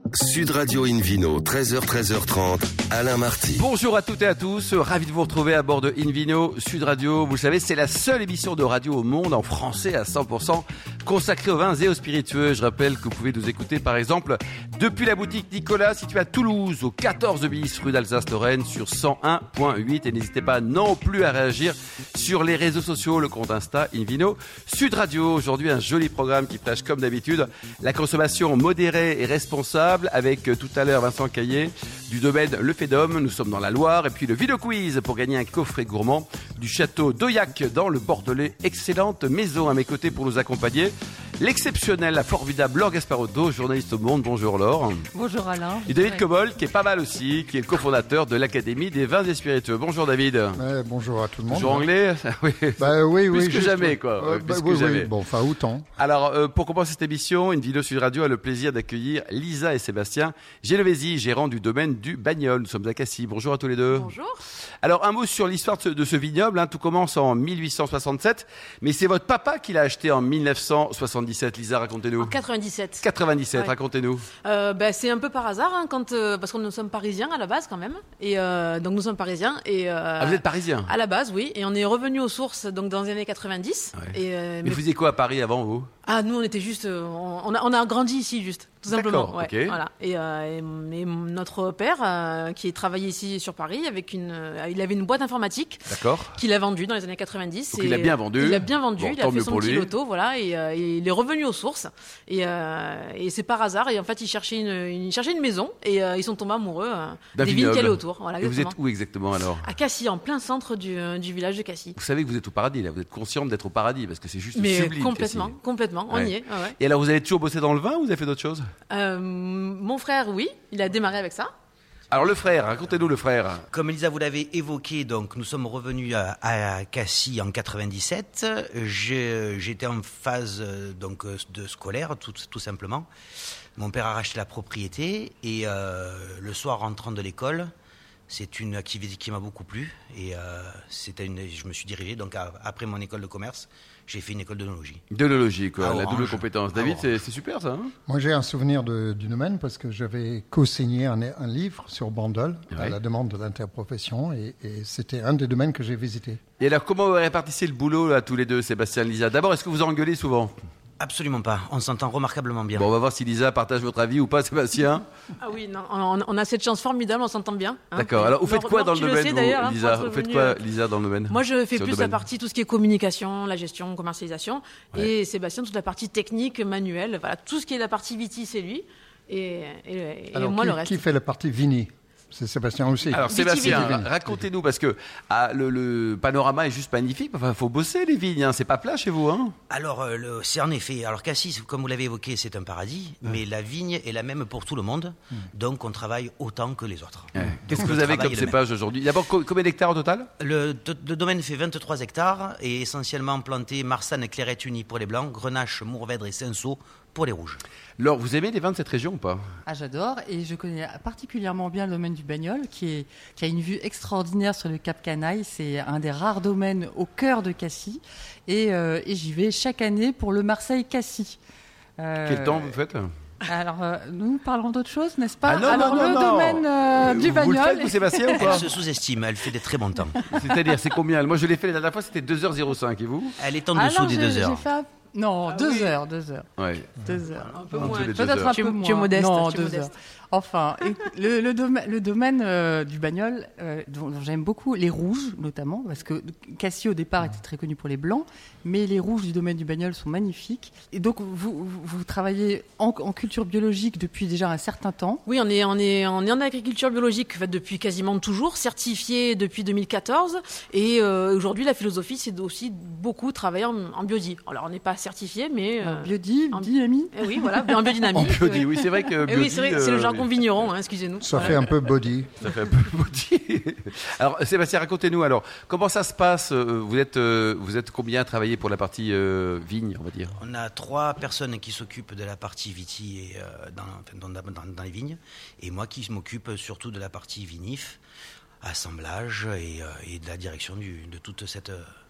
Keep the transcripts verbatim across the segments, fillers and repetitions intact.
Sud Radio Invino, treize heures, treize heures trente, Alain Marty. Bonjour à toutes et à tous, ravi de vous retrouver à bord de Invino Sud Radio. Vous le savez, c'est la seule émission de radio au monde en français à cent pour cent consacrée aux vins et aux spiritueux. Je rappelle que vous pouvez nous écouter par exemple depuis la boutique Nicolas située à Toulouse, au quatorze bis rue d'Alsace-Lorraine sur cent un virgule huit. Et n'hésitez pas non plus à réagir sur les réseaux sociaux, le compte Insta Invino Sud Radio. Aujourd'hui, un joli programme qui flash comme d'habitude la consommation modérée et responsable avec tout à l'heure Vincent Caillé du domaine Le Fédom. Nous sommes dans la Loire. Et puis le Vino Quiz pour gagner un coffret gourmand du château d'Auillac dans le Bordelais. Excellente maison à mes côtés pour nous accompagner. L'exceptionnel, la formidable Laure Gasparotto, journaliste au Monde. Bonjour Laure. Bonjour Alain. Et David Cobol, qui est pas mal aussi, qui est le cofondateur de l'Académie des vins et spiritueux. Bonjour David. Ouais, bonjour à tout le monde. Bonjour anglais. Oui. Bah oui, oui. Plus que juste, jamais, quoi. Euh, Plus bah, que oui, jamais. oui. Bon, enfin, autant. Alors, euh, pour commencer cette émission, Invino Sud Radio a le plaisir d'accueillir Lisa et Sébastien Genovesi, gérants du domaine du Bagnol. Nous sommes à Cassis. Bonjour à tous les deux. Bonjour. Alors, un mot sur l'histoire de ce, de ce vignoble. Hein. Tout commence en mille huit cent soixante-sept, mais c'est votre papa qui l'a acheté en mille neuf cent soixante-dix-sept. Lisa, racontez-nous. En quatre-vingt-dix-sept. quatre-vingt-dix-sept, Ouais. racontez-nous. Euh, bah, c'est un peu par hasard, hein, quand, euh, parce que nous sommes parisiens à la base quand même. Et euh, donc nous sommes parisiens. Et, euh, Ah, vous êtes parisien? À la base, oui. Et on est revenu aux sources donc dans les années quatre-vingt-dix. Ouais. Et, euh, Mais mais- vous faisiez quoi à Paris avant, vous? Ah, nous on était juste, euh, on, on a, on a grandi ici juste, tout simplement. D'accord, Ouais, ok. Voilà. Et, euh, et, et notre père, euh, qui travaillait ici sur Paris, avec une, euh, il avait une boîte informatique. D'accord. Qu'il a vendu dans les années quatre-vingt-dix. Donc et il a bien vendu. Il a bien vendu, Bon, il a tant fait mieux son pour petit lui. loto, voilà, et, euh, et il est revenu aux sources. Et, euh, et c'est par hasard, et en fait, il cherchait une, il cherchait une maison, et euh, ils sont tombés amoureux euh, D'un des vignes vignoble. qu'il y avait autour. Voilà, Et vous exactement. êtes où exactement alors? À Cassis, en plein centre du, euh, du village de Cassis. Vous savez que vous êtes au paradis, là. Vous êtes consciente d'être au paradis, parce que c'est juste Mais sublime. complètement, Cassis. complètement, on Ouais. y est. ouais, ouais. Et alors, vous avez toujours bossé dans le vin ou vous avez fait d'autres choses? Euh, mon frère, oui, il a démarré avec ça. Alors, le frère, racontez-nous le frère. Comme Elisa vous l'avez évoqué, donc nous sommes revenus à, à Cassis en quatre-vingt-dix-sept. J'ai- J'étais en phase euh, donc euh, de scolaire, tout, tout simplement. Mon père a racheté la propriété et euh, le soir, rentrant de l'école, c'est une activité qui m'a beaucoup plu et euh, c'était une. Je me suis dirigé donc à- après mon école de commerce, j'ai fait une école d'œnologie. D'œnologie, quoi. À La Orange. double compétence. À David, Orange. c'est c'est super, ça. Hein? Moi, j'ai un souvenir de- du domaine parce que j'avais co-signé un, un livre sur Bandol à Ouais. la demande de l'interprofession et, et c'était un des domaines que j'ai visité. Et alors, comment vous répartissez le boulot, là, tous les deux, Sébastien et Lisa? D'abord, est-ce que vous engueulez souvent? Absolument pas. On s'entend remarquablement bien. Bon, on va voir si Lisa partage votre avis ou pas, Sébastien. Ah oui, non, on, on a cette chance formidable, on s'entend bien. hein. D'accord. Alors, vous faites Laure- quoi Laure, dans le tu domaine, sais, vous, d'ailleurs, hein, Lisa? pour être Vous faites revenu, quoi, euh, Lisa, dans le domaine? Moi, je fais Sur le plus la domaine. partie, tout ce qui est communication, la gestion, commercialisation. Ouais. Et Sébastien, toute la partie technique, manuelle. Voilà, tout ce qui est la partie viti, c'est lui. Et, et, et Alors, moi, qui, le reste. qui fait la partie Vini? C'est Sébastien aussi. Alors Viti, Sébastien, viti. racontez-nous parce que ah, le, le panorama est juste magnifique. Enfin, faut bosser les vignes, hein. C'est pas plat chez vous, hein? Alors, euh, le- c'est en effet. Alors, Cassis, comme vous l'avez évoqué, c'est un paradis, mais la vigne est la même pour tout le monde. Donc, on travaille autant que les autres. Ouais. Qu'est-ce Donc, que vous le avez travail comme est le même. cépage aujourd'hui? D'abord, co- combien d'hectares au total? Le, de- le domaine fait vingt-trois hectares et essentiellement planté Marsanne et Clairette unie pour les blancs, Grenache, Mourvèdre et Cinsault pour les rouges. Laure, vous aimez les vins de cette région ou pas? Euh, Ah, j'adore, et je connais particulièrement bien le domaine du Bagnol, qui, est, qui a une vue extraordinaire sur le Cap Canaille. C'est un des rares domaines au cœur de Cassis, et, euh, et j'y vais chaque année pour le Marseille-Cassis. Euh, Quel temps vous faites? Alors, euh, nous parlons d'autre chose, n'est-ce pas? Ah non, Alors, non, non, le non. domaine euh, du Vous le Bagnol. faites, vous, Sébastien, ou Elle pas? se sous-estime, elle fait des très bons temps. C'est-à-dire, c'est combien? Moi, je l'ai fait la dernière fois, c'était deux heures zéro cinq, et vous? Elle est en Ah dessous non, des j'ai- deux j'ai heures. fait un- Non, Ah deux oui. heures, deux heures, Ouais. deux heures. Un peu Un moins. peu les deux Peut-être heures. un Tu es- peu tu moins. es modeste, Non, tu es deux modeste. heures. Enfin, et le, le, doma- le domaine euh, du Bagnol, euh, dont, dont j'aime beaucoup, les rouges notamment, parce que Cassis au départ était très connu pour les blancs, mais les rouges du domaine du Bagnol sont magnifiques. Et donc vous, vous, vous travaillez en, en culture biologique depuis déjà un certain temps. Oui, on est, on est, on est en agriculture biologique en fait, depuis quasiment toujours, certifié depuis deux mille quatorze. Et euh, aujourd'hui, la philosophie, c'est aussi beaucoup travailler en, en biodie. Alors, on n'est pas certifié, mais... euh, Biodi, en- dynamie. eh oui, voilà, en biodynamie. En biodie, oui, c'est vrai que Eh oui, c'est vrai, biodie, c'est le euh, jargon vigneron, hein, excusez-nous. Ça Voilà. fait un peu body. Ça fait un peu maudit. Alors, Sébastien, racontez-nous alors, comment ça se passe? euh, Vous êtes, euh, vous êtes combien à travailler pour la partie euh, vigne, on va dire? On a trois personnes qui s'occupent de la partie viti et, euh, dans, enfin, dans- dans- dans les vignes, et moi qui m'occupe surtout de la partie vinif, assemblage et, euh, et de la direction du- de toute cette, euh,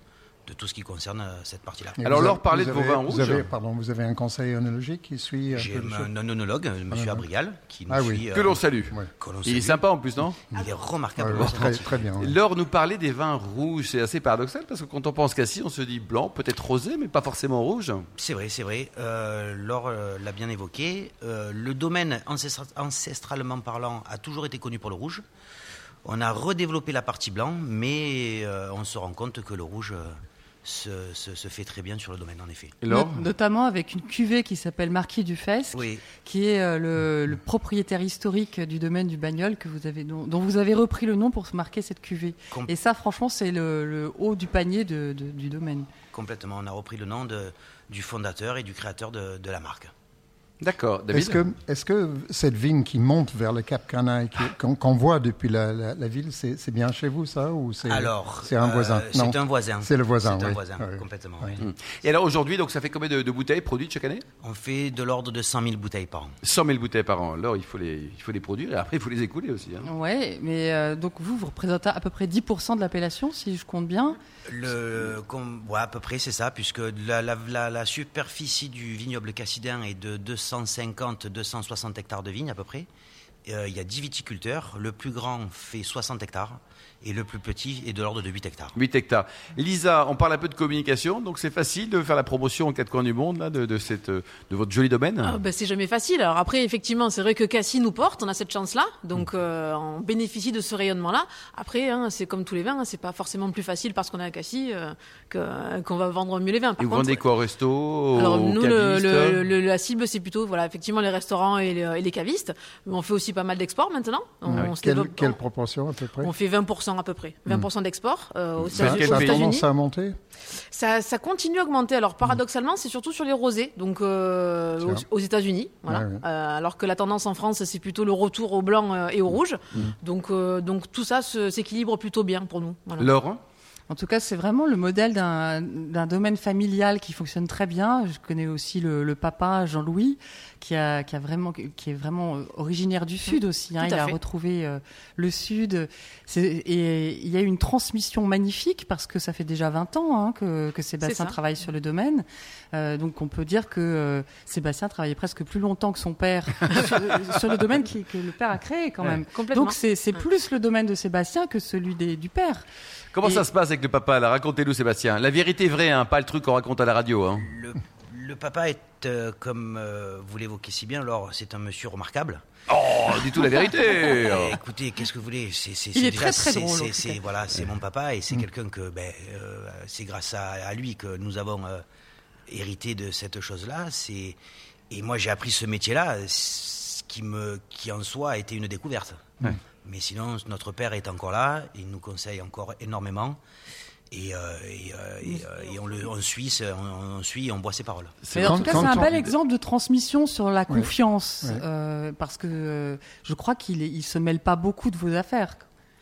de tout ce qui concerne euh, cette partie-là. Et Alors, vous Laure avez- parlait vous de vos avez- vins vous rouges. avez, pardon, vous avez un conseil œnologique qui suit un J'ai peu le un, un œnologue, M. Ah, Abrial, qui nous Ah oui. suit. Que l'on salue. Ouais. que l'on Il est salue. sympa en plus, non? Il est Ouais, remarquablement ouais, très, sympathique. très bien. ouais. Laure nous parlait des vins rouges. C'est assez paradoxal parce que quand on pense Cassis, on se dit blanc, peut-être rosé, mais pas forcément rouge. C'est vrai, c'est vrai. Euh, Laure euh, l'a bien évoqué. Euh, le domaine, ancestra- ancestralement parlant, a toujours été connu pour le rouge. On a redéveloppé la partie blanc, mais euh, on se rend compte que le rouge euh, se, se- se fait très bien sur le domaine, en effet. Et Laure? Not- Notamment avec une cuvée qui s'appelle Marquis du Fesque, Oui, qui est euh, le, le propriétaire historique du domaine du Bagnol que vous avez, dont, dont vous avez repris le nom pour se marquer cette cuvée. Com- Et ça, franchement, c'est le, le haut du panier de- de- du domaine. complètement. On a repris le nom de, du fondateur et du créateur de, de la marque. D'accord. David? Est-ce que, est-ce que cette vigne qui monte vers le Cap Canaille, qui- qu'on, qu'on voit depuis la, la- la ville, c'est, c'est bien chez vous, ça, ou c'est, Alors, c'est un euh, voisin? Non. C'est un voisin. C'est le voisin, C'est un oui. voisin, Ouais. complètement. Ouais. oui. Et alors aujourd'hui, donc ça fait combien de, de bouteilles produites chaque année? On fait de l'ordre de cent mille bouteilles par an. cent mille bouteilles par an. Alors il faut les, il faut les produire et après il faut les écouler aussi. Hein. Ouais, mais euh, donc vous, vous représentez à peu près dix pour cent de l'appellation, si je compte bien. Le, comme, ouais, à peu près, c'est ça, puisque la, la, la, la superficie du vignoble cassidin est de deux cent cinquante à deux cent soixante hectares de vignes à peu près. Euh, il y a dix viticulteurs. Le plus grand fait soixante hectares et le plus petit est de l'ordre de huit hectares. huit hectares. Lisa, on parle un peu de communication, donc c'est facile de faire la promotion aux quatre coins du monde là, de, de, cette, de votre joli domaine. Ah, bah, c'est jamais facile. Alors après, effectivement, c'est vrai que Cassis nous porte, on a cette chance-là, donc euh, on bénéficie de ce rayonnement-là. Après, hein, c'est comme tous les vins, hein, c'est pas forcément plus facile parce qu'on est à Cassis euh, que, qu'on va vendre mieux les vins. Par Et vous contre, vendez quoi au resto, aux alors nous, le, cavistes le- le- la cible, c'est plutôt, voilà, effectivement, les restaurants et les, et les cavistes. Mais on fait aussi pas mal d'exports maintenant. On, on se Quelle, développe- quelle proportion à peu près? on fait vingt pour cent à peu près, vingt pour cent d'export euh, aux Ça, États- quel aux Ça a pays? États-Unis. tendance à monter? Ça, ça continue à augmenter. Alors paradoxalement, c'est surtout sur les rosés, donc euh, Tiens. aux, aux États-Unis. Voilà. Ouais, ouais. Euh, alors que la tendance en France, c'est plutôt le retour au blanc euh, et au rouge. Donc, euh, donc tout ça se- s'équilibre plutôt bien pour nous. Voilà. Laure? En tout cas, c'est vraiment le modèle d'un d'un domaine familial qui fonctionne très bien. Je connais aussi le, le papa Jean-Louis, qui a, qui a vraiment, qui est vraiment euh, originaire du Sud aussi. Hein. Tout à Il a fait. retrouvé euh, le Sud. C'est- Et il y a une transmission magnifique parce que ça fait déjà vingt ans hein, que, que Sébastien ça. travaille sur le domaine. Euh, donc on peut dire que euh, Sébastien travaillait presque plus longtemps que son père sur, sur le domaine qui, que le père a créé quand même. Complètement. Donc c'est c'est plus le domaine de Sébastien que celui des, du père. Comment Et- ça se passe avec le papa là? Racontez-nous Sébastien. La vérité vraie, hein, pas le truc qu'on raconte à la radio. Hein. Le, le papa est, euh, comme euh, vous l'évoquez si bien, alors c'est un monsieur remarquable. Oh, dis tout la vérité. Eh, écoutez, qu'est-ce que vous voulez? C'est, c'est, Il c'est est déjà- très, très c'est- drôle, en c'est- tout c'est- cas. voilà, c'est mon papa et c'est quelqu'un que, ben, euh, c'est grâce à, à lui que nous avons euh, hérité de cette chose-là. C'est, et moi, j'ai appris ce métier-là, ce qui me, qui en soi a été une découverte. Ouais. Mais sinon, notre père est encore là, il nous conseille encore énormément. Et, euh, et, euh, et, euh, et on, le, on suit, ce- on, on suit, et on boit ses paroles. C'est Mais en quand- tout cas, quand c'est un on- bel exemple de transmission sur la Ouais. confiance, Ouais. euh, parce que euh, je crois qu'il est- il se mêle pas beaucoup de vos affaires.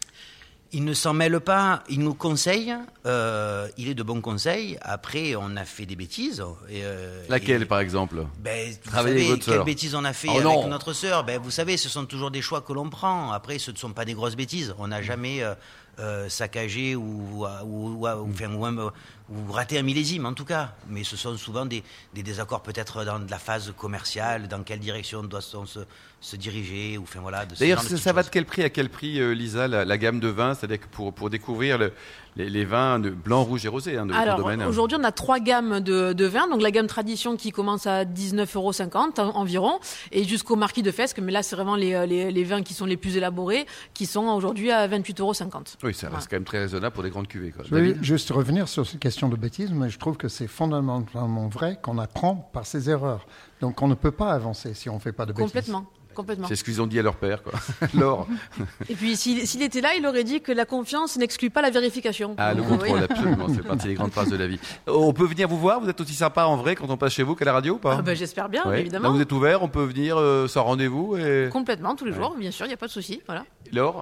Il ne s'en mêle pas, il nous conseille, euh, il est de bons conseils. Après, on a fait des bêtises. Et, euh, Laquelle et- par exemple? ben, vous Travailler avec savez, votre quelle sœur. bêtise on a fait Oh avec non. notre sœur? Ben, vous savez, ce sont toujours des choix que l'on prend. Après, ce ne sont pas des grosses bêtises. On n'a jamais euh, euh, saccagé ou, ou, ou, ou, ou, enfin, ou, un- ou raté un millésime, en tout cas. Mais ce sont souvent des, des désaccords peut-être dans de la phase commerciale, dans quelle direction doit-on se, se diriger, ou enfin voilà. De ce D'ailleurs, genre de ça, petites ça va choses. de quel prix à quel prix, euh, Lisa, la, la gamme de vins? C'est-à-dire que pour, pour découvrir le- les, les vins de blanc, rouge et rosé hein, de votre Alors domaine. aujourd'hui, on a trois gammes de, de vins. Donc la gamme tradition qui commence à dix-neuf euros cinquante en- environ, et jusqu'au Marquis de Fesque. Mais là, c'est vraiment les, les, les vins qui sont les plus élaborés, qui sont aujourd'hui à vingt-huit euros cinquante. Oui, ça reste Voilà. quand même très raisonnable pour des grandes cuvées. Quoi. Je vais David? juste revenir sur cette question de bêtises, mais je trouve que c'est fondamentalement vrai qu'on apprend par ses erreurs. Donc on ne peut pas avancer si on ne fait pas de bêtises. Complètement. Complètement. C'est ce qu'ils ont dit à leur père. Quoi. Laure? Et puis, s'il s'il était là, il aurait dit que la confiance n'exclut pas la vérification. Ah, le Donc, contrôle, oui. absolument. C'est partie des grandes phrases de la vie. On peut venir vous voir? Vous êtes aussi sympa en vrai quand on passe chez vous qu'à la radio ou pas? Ah, ben, j'espère bien, Ouais. évidemment. Là, vous êtes ouvert, on peut venir euh, sans rendez-vous. Et... Complètement, tous les jours, bien sûr, il n'y a pas de souci. Voilà. Laure?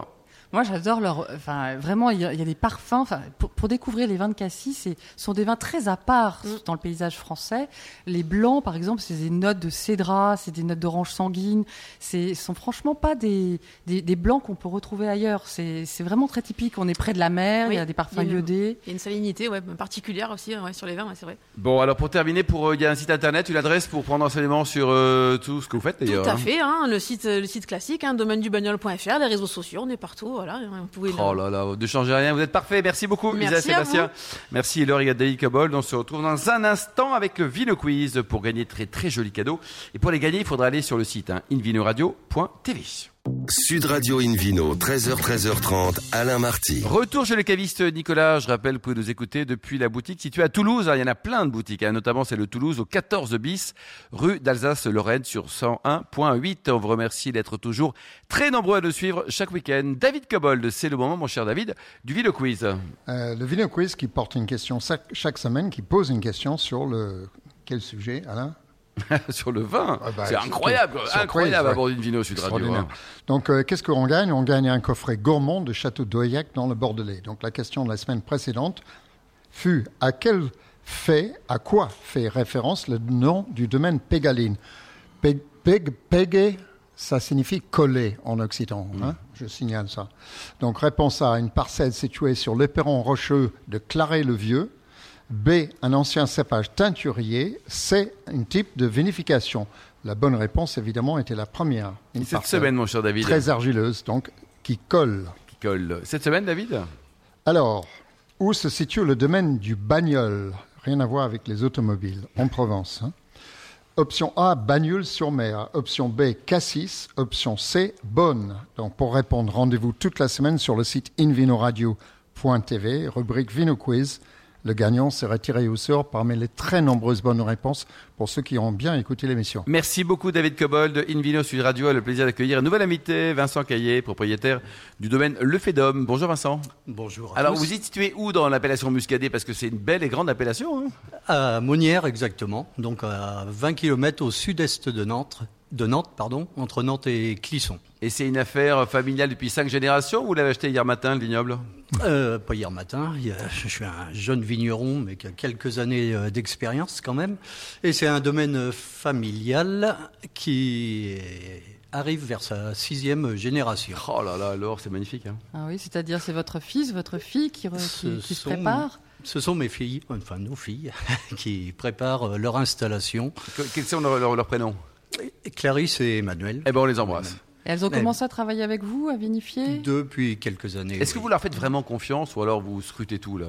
Moi, j'adore leur. Enfin, vraiment, il y, a, il y a des parfums. Enfin, pour, pour découvrir les vins de Cassis, ce sont des vins très à part mm. dans le paysage français. Les blancs, par exemple, c'est des notes de cédra, c'est des notes d'orange sanguine. Ce sont franchement pas des, des, des blancs qu'on peut retrouver ailleurs. C'est, c'est vraiment très typique. On est près de la mer, oui, il y a des parfums iodés. Il y a une salinité ouais, particulière aussi ouais, sur les vins, ouais, c'est vrai. Bon, alors pour terminer, pour, il y a un site internet, une adresse pour prendre enseignement sur euh, tout ce que vous faites d'ailleurs. Tout à fait, hein, le site, le site classique, hein, domaine du bagnole point f r, les réseaux sociaux, on est partout. Voilà, vous pouvez oh là là, ne changez rien, vous êtes parfait. Merci beaucoup, Merci Lisa Sébastien. Merci Laure et David Cobold. On se retrouve dans un instant avec le Vino Quiz pour gagner de très très jolis cadeaux. Et pour les gagner, il faudra aller sur le site hein, invinoradio point t v. Sud Radio Invino, treize heures, treize heures trente, Alain Marty. Retour chez le caviste Nicolas. Je rappelle, vous pouvez nous écouter depuis la boutique située à Toulouse. Il y en a plein de boutiques, hein, notamment celle de Toulouse au quatorze bis, rue d'Alsace-Lorraine sur cent un virgule huit. On vous remercie d'être toujours très nombreux à nous suivre chaque week-end. David Cobold, c'est le moment, mon cher David, du Vino Quiz. Euh, le Vino Quiz qui porte une question chaque, chaque semaine, qui pose une question sur le... Quel sujet, Alain ? Sur le vin, ah bah, c'est incroyable, incroyable à bord d'une Vino Sud Radio. Hein. Donc, euh, qu'est-ce qu'on gagne ? On gagne un coffret gourmand de Château d'Oyac dans le Bordelais. Donc, la question de la semaine précédente fut à quel fait, à quoi fait référence le nom du domaine Pégaline ? Pég, pég, Pégué, ça signifie coller en occitan. Hein mmh. Je signale ça. Donc, réponse A, une parcelle située sur l'éperon rocheux de Claret-le-Vieux. B, un ancien cépage teinturier. C, un type de vinification. La bonne réponse, évidemment, était la première. Une cette semaine, mon cher David. Très argileuse, donc, qui colle. Qui colle. Cette semaine, David ? Alors, où se situe le domaine du Bagnol ? Rien à voir avec les automobiles, en Provence. Hein. Option A, Bagnols-sur-Mer. Option B, Cassis. Option C, Beaune. Donc, pour répondre, rendez-vous toute la semaine sur le site invinoradio point t v, rubrique Vino Quiz. Le gagnant sera tiré au sort parmi les très nombreuses bonnes réponses pour ceux qui ont bien écouté l'émission. Merci beaucoup David Cobold. Invino Sud Radio a le plaisir d'accueillir un nouvel invité, Vincent Caillé, propriétaire du domaine Le Fédom. Bonjour Vincent. Bonjour à Alors tous. Vous êtes situé où dans l'appellation Muscadet ? Parce que c'est une belle et grande appellation. Hein. À Monnières exactement, donc à vingt kilomètres au sud-est de Nantes. De Nantes, pardon, entre Nantes et Clisson. Et c'est une affaire familiale depuis cinq générations ou vous l'avez acheté hier matin, le vignoble ? euh, Pas hier matin, je suis un jeune vigneron, mais qui a quelques années d'expérience quand même. Et c'est un domaine familial qui arrive vers sa sixième génération. Oh là là, alors c'est magnifique. Hein. Ah oui, c'est-à-dire c'est votre fils, votre fille qui, re, qui, qui se sont, prépare ? Ce sont mes filles, enfin nos filles, qui préparent leur installation. Quels sont leurs leur, leur prénoms ? Clarisse et Emmanuel. Eh ben on les embrasse. Et elles ont commencé à travailler avec vous, à vinifier ? Depuis quelques années. Est-ce oui. que vous leur faites vraiment confiance ou alors vous scrutez tout là ?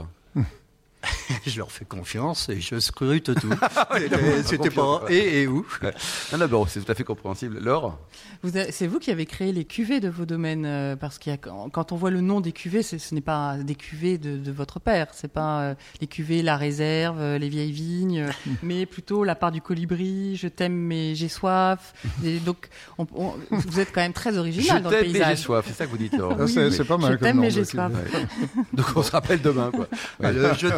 Je leur fais confiance et je scrute tout. Oui, c'était, c'était pas et, et où. Ouais. Non, non, bon, c'est tout à fait compréhensible. Laure ? Vous avez, c'est vous qui avez créé les cuvées de vos domaines, euh, parce qu'il y a, quand on voit le nom des cuvées, c'est, ce n'est pas des cuvées de, de votre père, c'est pas euh, les cuvées, la réserve, euh, les vieilles vignes, euh, mais plutôt la part du colibri, je t'aime mais j'ai soif. Et donc, on, on, vous êtes quand même très original je dans le paysage. Je t'aime mais j'ai soif, c'est ça que vous dites, Laure. Oui, c'est, c'est pas mal. Je t'aime mais j'ai soif. Ouais. Donc on se rappelle demain, quoi. Ouais. Le, je...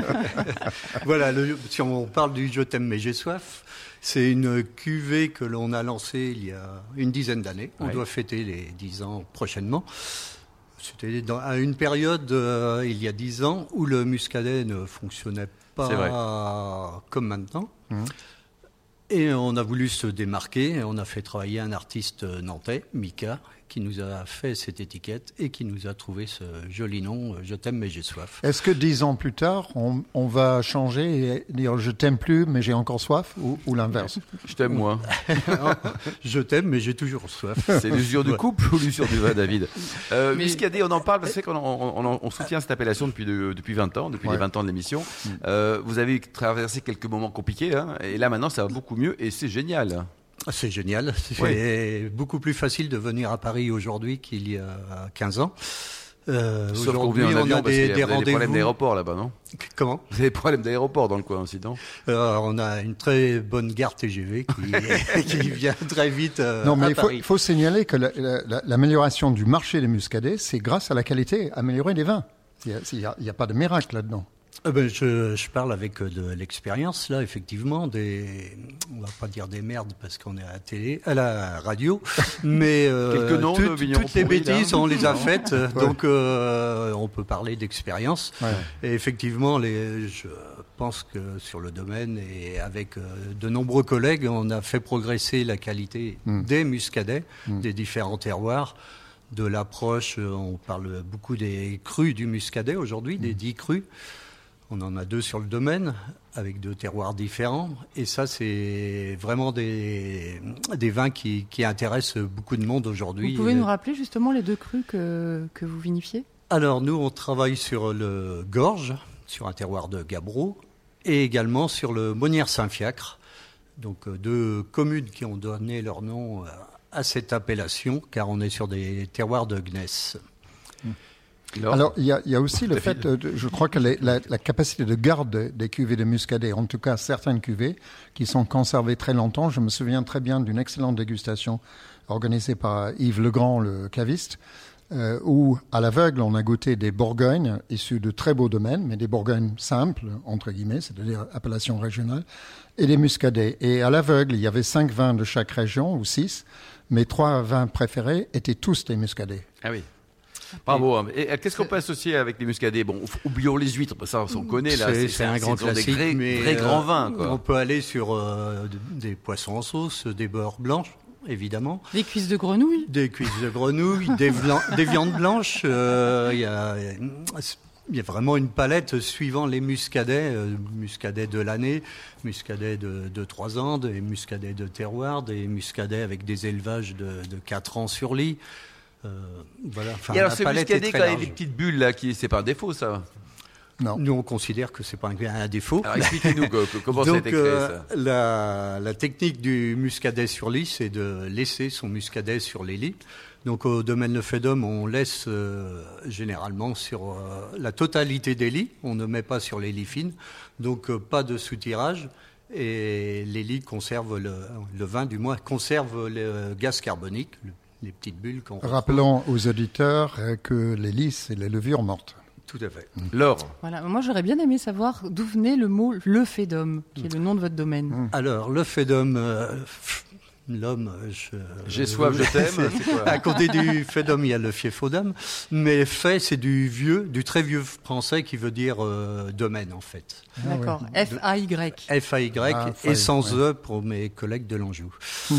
voilà, le, si on parle du je t'aime mais j'ai soif. C'est une cuvée que l'on a lancée il y a une dizaine d'années. On ouais. doit fêter les dix ans prochainement. C'était dans, à une période, euh, il y a dix ans, où le muscadet ne fonctionnait pas comme maintenant. Mmh. Et on a voulu se démarquer. On a fait travailler un artiste nantais, Mika, qui nous a fait cette étiquette et qui nous a trouvé ce joli nom, Je t'aime mais j'ai soif. Est-ce que dix ans plus tard, on, on va changer et dire je t'aime plus mais j'ai encore soif ou, ou l'inverse ? Je t'aime moi. Je t'aime mais j'ai toujours soif. C'est l'usure du couple ou l'usure du vin, David ? euh, mais... Muscadet, on en parle parce qu'on on, on, on soutient cette appellation depuis, de, depuis vingt ans, depuis ouais. les vingt ans de l'émission. Mm. Euh, vous avez traversé quelques moments compliqués hein, et là maintenant ça va beaucoup mieux et c'est génial. C'est génial. C'est oui. beaucoup plus facile de venir à Paris aujourd'hui qu'il y a quinze ans. Euh, Sauf aujourd'hui, on a des, des, des rendez-vous. Des problèmes d'aéroport là-bas, non ? Comment ? Vous avez des problèmes d'aéroport dans le coin aussi, non ? Alors, on a une très bonne gare T G V qui, qui vient très vite euh, non, mais à il faut, Paris. Il faut signaler que la, la, l'amélioration du marché des muscadets, c'est grâce à la qualité améliorée des vins. Il n'y a, a, a pas de miracle là-dedans. Eh ben, je, je parle avec de l'expérience, là, effectivement, des, on va pas dire des merdes parce qu'on est à la télé, à la radio, mais euh, Quelques noms tout- de vignerons toutes les pourris, bêtises, là. on les a faites, donc euh, on peut parler d'expérience. Ouais. Et effectivement, les, je pense que sur le domaine et avec euh, de nombreux collègues, on a fait progresser la qualité Mm. des muscadets, Mm. des différents terroirs. De l'approche, euh, on parle beaucoup des crus du muscadet aujourd'hui, des dix crus. On en a deux sur le domaine, avec deux terroirs différents. Et ça, c'est vraiment des, des vins qui, qui intéressent beaucoup de monde aujourd'hui. Vous pouvez nous rappeler justement les deux crus que, que vous vinifiez? Alors, nous, on travaille sur le Gorge, sur un terroir de Gabreau, et également sur le Monnières-Saint-Fiacre. Donc, euh, deux communes qui ont donné leur nom euh, à cette appellation, car on est sur des terroirs de gneiss. Laure Alors, il y a, il y a aussi le David. fait, euh, de- je crois que les- la, la capacité de garde des cuvées de muscadet, en tout cas certaines cuvées, qui sont conservées très longtemps. Je me souviens très bien d'une excellente dégustation organisée par Yves Legrand, le caviste, euh, où, à l'aveugle, on a goûté des Bourgognes issus de très beaux domaines, mais des Bourgognes simples, entre guillemets, c'est-à-dire appellation régionale, et des muscadets. Et à l'aveugle, il y avait cinq vins de chaque région, ou six. Mes trois vins préférés étaient tous des muscadets. Ah oui. Bravo. hein. Et euh, qu'est-ce qu'on peut associer avec les muscadets? Bon, f- oublions les huîtres, ça on connaît là. C'est c'est un grand ce sont classique, des vrais, mais vrais euh, grands vins, On quoi. peut aller sur euh, de- des poissons en sauce, des beurres blanches, évidemment, Les cuisses de grenouille? des cuisses de grenouille, des, vlan- des viandes blanches. euh, Il y, a, il y a vraiment une palette suivant les muscadets, euh, muscadets de l'année, muscadets de, de trois ans, des muscadets de terroir, des muscadets avec des élevages de, de quatre ans sur lit. Euh, voilà. Enfin, Et alors la ce palette est muscadet, très quand il y a large. des petites bulles là, qui c'est pas un défaut, ça. Non. Nous, on considère que c'est pas un, un défaut. Alors expliquez-nous que- que- comment ça a Donc, été créé, euh, ça. la, la technique du muscadet sur lit, c'est de laisser son muscadet sur les lits. Donc, au domaine Le Fédom, on laisse euh, généralement sur euh, la totalité des lits. On ne met pas sur les lits fines. Donc, euh, pas de soutirage. Et les lits conservent le, le vin, du moins, conserve le gaz carbonique, le- les petites bulles qu'on retrouve. Rappelons aux auditeurs euh, que les lys, c'est les levures mortes. Tout à fait. Laure, Voilà. Moi, j'aurais bien aimé savoir d'où venait le mot le Fédom, qui est le nom de votre domaine. Alors, Le Fédom, euh, l'homme, je... j'ai soif, je t'aime. C'est quoi? À côté du Fédom, il y a le Fiefodom. Mais fait, c'est du vieux, du très vieux français qui veut dire euh, domaine, en fait. D'accord. F A Y. F A Y, Ah, et sans ouais. E pour mes collègues de l'Anjou.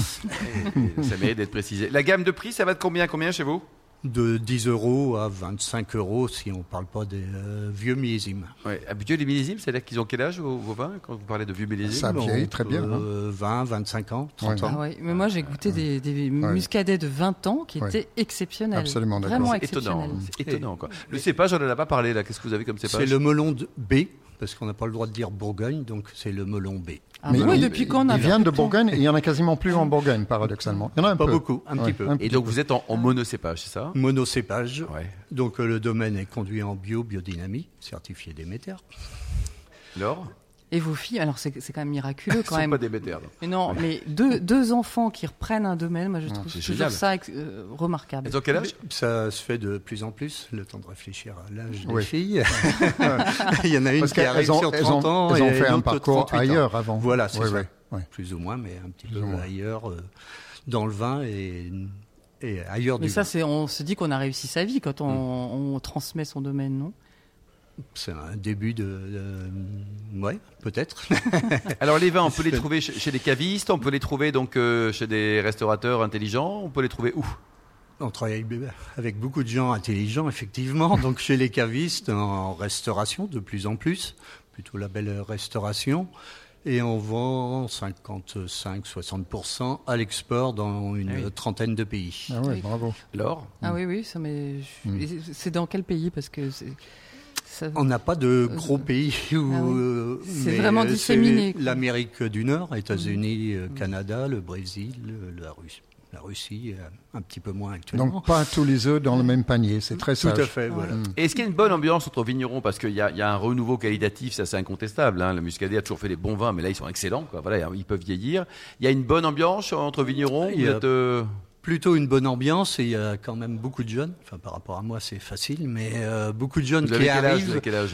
Ça mérite d'être précisé. La gamme de prix, ça va de combien, combien chez vous? De dix euros à vingt-cinq euros si on ne parle pas des euh, vieux millésimes. Ouais. Habitué les millésimes, c'est-à-dire qu'ils ont quel âge vos, vos vins quand vous parlez de vieux millésimes? Ça vieillit très bien. hein. Euh, vingt, vingt-cinq ans, trente Ouais. ans. Ah ouais. Mais moi, j'ai goûté des, des muscadets de vingt ans qui Ouais. étaient exceptionnels. Absolument d'accord. Vraiment C'est étonnant. exceptionnels. C'est étonnant, quoi. Le cépage, on n'en a pas parlé, là. Qu'est-ce que vous avez comme cépage? C'est le melon de B, parce qu'on n'a pas le droit de dire Bourgogne, donc c'est le melon B. Ah Mais bah oui, il- depuis quand on a Il vient de plus de temps Bourgogne et il n'y en a quasiment plus en Bourgogne, paradoxalement. Il y en a un Pas peu. beaucoup, un petit peu. un Et donc vous êtes en, en monocépage, c'est ça? Monocépage. Ouais. Donc euh, le domaine est conduit en bio, biodynamie, certifié Déméter. Laure? Et vos filles, alors c'est c'est quand même miraculeux Ce quand sont même. pas des bêtères. non. Mais non, mais deux, deux enfants qui reprennent un domaine, moi je trouve c'est toujours génial. ça ex- euh, remarquable. Elles ont quel âge? Ça se fait de plus en plus, le temps de réfléchir à l'âge des Oui. filles. Il y en a une Parce qui arrive qu'elles ont, sur elles trente ont, ans elles ont et fait un l'autre parcours trente-huit ans. ailleurs avant. Voilà, c'est Oui, ça. oui, oui. Plus ou moins, mais un petit Plus peu ou moins. ailleurs, euh, dans le vin et, et ailleurs Mais du ça, vin. c'est, on se dit qu'on a réussi sa vie quand on, on transmet son domaine, non? C'est un début de... de- ouais, peut-être. Alors les vins, on peut les trouver chez, chez des cavistes, on peut les trouver donc euh, chez des restaurateurs intelligents, on peut les trouver où? On travaille avec beaucoup de gens intelligents, effectivement. Donc chez les cavistes, en restauration, de plus en plus, plutôt la belle restauration. Et on vend cinquante-cinq à soixante pour cent à l'export dans une Ah oui. trentaine de pays. Ah oui, Oui. bravo. Laure? Ah oui, oui, ça, mais je- Mm. et c'est dans quel pays? Parce que c'est, ça- On n'a pas de gros pays où... Ah oui. euh, C'est mais vraiment c'est disséminé, quoi. L'Amérique du Nord, États-Unis, euh, Canada, le Brésil, le- la Russie. La Russie, euh, un petit peu moins actuellement. Donc pas tous les œufs dans le même panier, c'est très Tout sage. à fait, voilà. Et est-ce qu'il y a une bonne ambiance entre vignerons? Parce qu'il y a, il y a un renouveau qualitatif, ça c'est incontestable. Hein. Le muscadet a toujours fait des bons vins, mais là ils sont excellents. Quoi. Voilà, ils peuvent vieillir. Il y a une bonne ambiance entre vignerons. Il Vous y a- êtes, euh, Plutôt une bonne ambiance et il y a quand même beaucoup de jeunes. Enfin, par rapport à moi, c'est facile, mais euh, beaucoup de jeunes vous avez qui quel âge, vous arrivent. avez quel âge?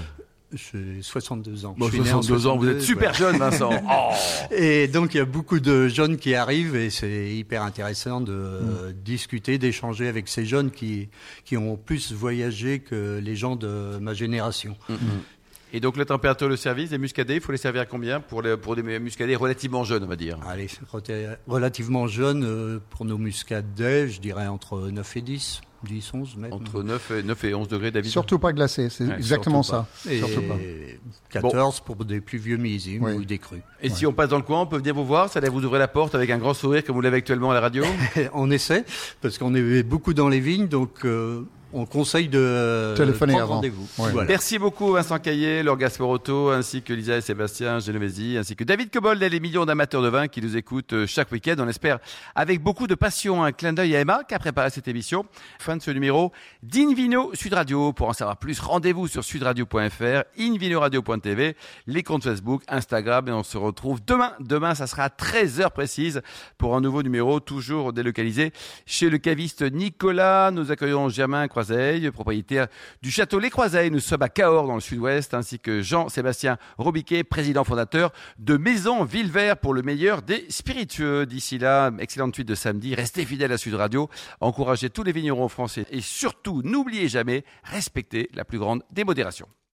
J'ai soixante-deux ans. Bon, Je suis né en soixante-deux ans, vous êtes super voilà. jeune, Vincent. Oh. Et donc, il y a beaucoup de jeunes qui arrivent et c'est hyper intéressant de mmh. discuter, d'échanger avec ces jeunes qui, qui ont plus voyagé que les gens de ma génération. Mmh. Et donc, la température de service des muscadets, il faut les servir à combien pour, les, pour des muscadets relativement jeunes, on va dire? Allez, relativement jeunes, pour nos muscadets, je dirais entre neuf et dix. dix, onze mètres. Entre neuf et onze degrés, David. Surtout pas glacé, c'est ouais, exactement ça. Et surtout pas. quatorze bon. Pour des plus vieux millésimes oui. ou des crus. Et ouais. si on passe dans le coin, on peut venir vous voir, ça allait vous ouvrir la porte avec un grand sourire comme vous l'avez actuellement à la radio? On essaie, parce qu'on est beaucoup dans les vignes, donc euh, on conseille de téléphoner prendre avant. rendez-vous. Ouais. Voilà. Merci beaucoup Vincent Caillé, Laure Gasparotto, ainsi que Lisa et Sébastien Genovesi, ainsi que David Cobold et les millions d'amateurs de vin qui nous écoutent chaque week-end. On espère avec beaucoup de passion. Un clin d'œil à Emma qui a préparé cette émission. Fin de ce numéro d'Invino Sud Radio. Pour en savoir plus, rendez-vous sur sudradio point f r, invinoradio point t v, les comptes Facebook, Instagram, et on se retrouve demain. Demain, ça sera à treize heures précises pour un nouveau numéro, toujours délocalisé chez le caviste Nicolas. Nous accueillons Germain Croiseille, propriétaire du château Les Croiseilles. Nous sommes à Cahors dans le sud-ouest, ainsi que Jean-Sébastien Robiquet, président fondateur de Maison Villevert pour le meilleur des spiritueux. D'ici là, excellente suite de samedi. Restez fidèles à Sud Radio, encouragez tous les vignerons français et surtout, n'oubliez jamais, respectez la plus grande démodération.